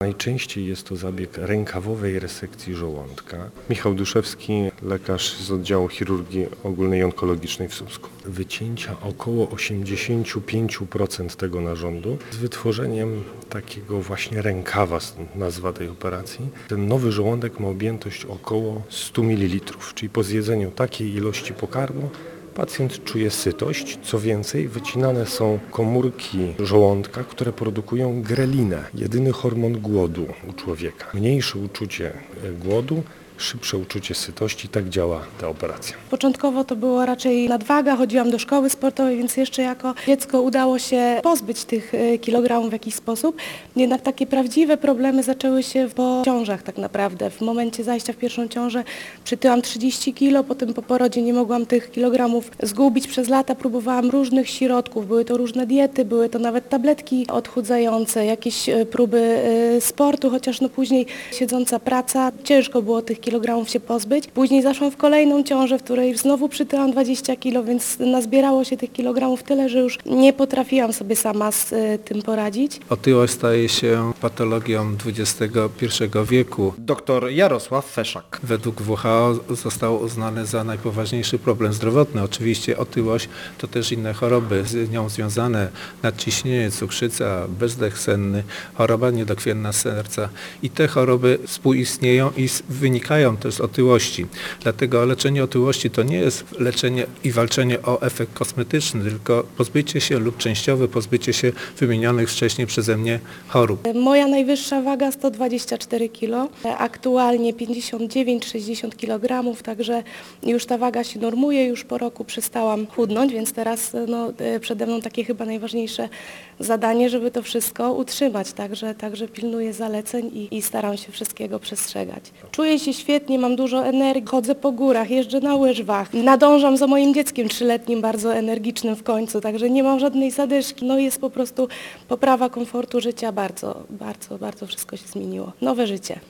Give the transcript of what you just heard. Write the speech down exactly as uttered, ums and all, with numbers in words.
Najczęściej jest to zabieg rękawowej resekcji żołądka. Michał Duszewski, lekarz z oddziału chirurgii ogólnej i onkologicznej w Słupsku. Wycięcia około osiemdziesiąt pięć procent tego narządu z wytworzeniem takiego właśnie rękawa, nazwa tej operacji. Ten nowy żołądek ma objętość około stu mililitrów, czyli po zjedzeniu takiej ilości pokarmu pacjent czuje sytość. Co więcej, wycinane są komórki żołądka, które produkują grelinę, jedyny hormon głodu u człowieka. Mniejsze uczucie głodu, szybsze uczucie sytości, tak działa ta operacja. Początkowo to było raczej nadwaga, chodziłam do szkoły sportowej, więc jeszcze jako dziecko udało się pozbyć tych kilogramów w jakiś sposób. Jednak takie prawdziwe problemy zaczęły się po ciążach tak naprawdę. W momencie zajścia w pierwszą ciążę przytyłam trzydzieści kilo, potem po porodzie nie mogłam tych kilogramów zgubić. Przez lata próbowałam różnych środków, były to różne diety, były to nawet tabletki odchudzające, jakieś próby sportu, chociaż no później siedząca praca, ciężko było tych kilogramów się pozbyć. Później zaszłam w kolejną ciążę, w której znowu przytyłam dwadzieścia kilo, więc nazbierało się tych kilogramów tyle, że już nie potrafiłam sobie sama z y, tym poradzić. Otyłość staje się patologią dwudziestego pierwszego wieku. Doktor Jarosław Feszak. Według W H O zostało uznane za najpoważniejszy problem zdrowotny. Oczywiście otyłość to też inne choroby z nią związane, nadciśnienie, cukrzyca, bezdech senny, choroba niedokrwienna serca i te choroby współistnieją i wynikają też z otyłości. Dlatego leczenie otyłości to nie jest leczenie i walczenie o efekt kosmetyczny, tylko pozbycie się lub częściowe pozbycie się wymienionych wcześniej przeze mnie chorób. Moja najwyższa waga sto dwadzieścia cztery kilo, aktualnie pięćdziesiąt dziewięć sześćdziesiąt kilogramów, także już ta waga się normuje, już po roku przestałam chudnąć, więc teraz no, przede mną takie chyba najważniejsze zadanie, żeby to wszystko utrzymać, także, także pilnuję zaleceń i, i staram się wszystkiego przestrzegać. Czuję się świetnie, mam dużo energii, chodzę po górach, jeżdżę na łyżwach, nadążam za moim dzieckiem trzyletnim, bardzo energicznym w końcu, także nie mam żadnej zadyszki. No jest po prostu poprawa komfortu życia, bardzo, bardzo, bardzo wszystko się zmieniło. Nowe życie.